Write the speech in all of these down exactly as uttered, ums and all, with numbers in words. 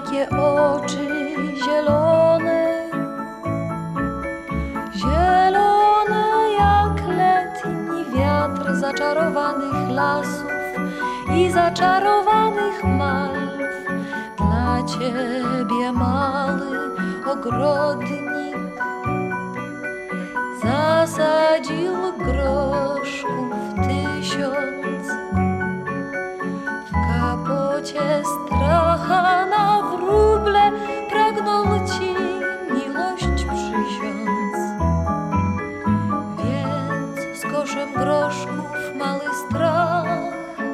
takie oczy zielone, zielone jak letni wiatr zaczarowanych lasów i zaczarowanych malw. Dla ciebie mały ogrodnik zasadził groszków tysiąc. W kapocie stracha na wróble pragnął ci miłość przysiąc. Więc z koszem groszków mały strach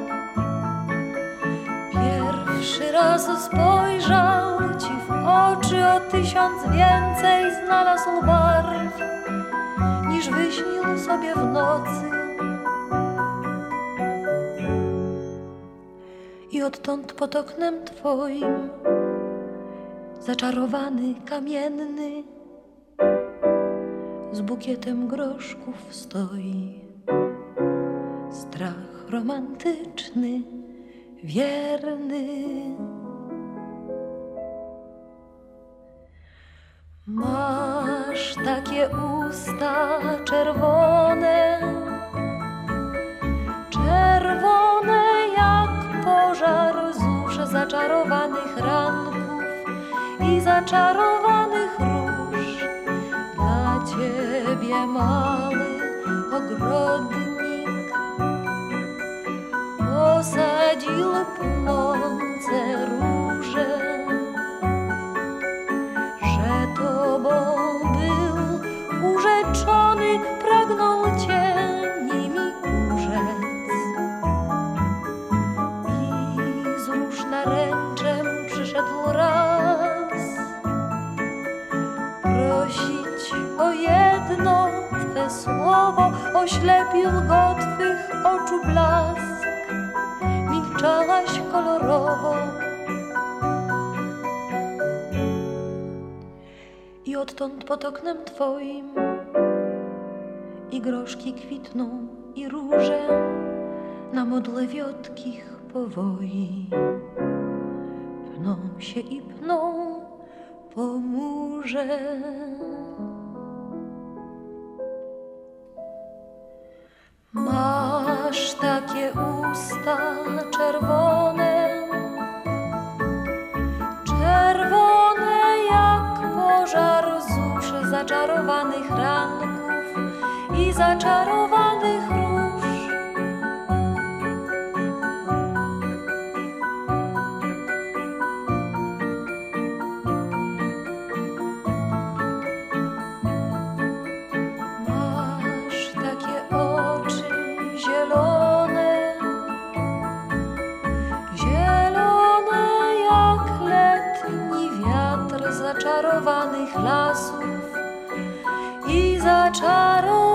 pierwszy raz spojrzał ci w oczy, o tysiąc więcej znalazł barw, niż wyśnił sobie w nocy. I odtąd pod oknem twoim zaczarowany kamienny z bukietem groszków stoi. Strach romantyczny, wierny. Masz takie usta czerwone, czerwone jak pożar zórz zaczarowanych ranków i zaczarowanych róż. Dla ciebie mały ogrodnik posadził płonące róże, że tobą był urzeczony, pragnął cię nimi urzec. I z róż naręczem przyszedł raz prosić o jedno twe słowo, oślepił go twych oczu blask. Milczałaś kolorowo i odtąd pod oknem twoim i groszki kwitną i róże na modle wiotkich powoi pną się i pną po murze. Masz takie usta czerwone, czerwone jak pożar zórz zaczarowanych ranków i zaczarowanych róż. Masz takie oczy zielone, zielone jak letni wiatr zaczarowanych lasów i zaczarowanych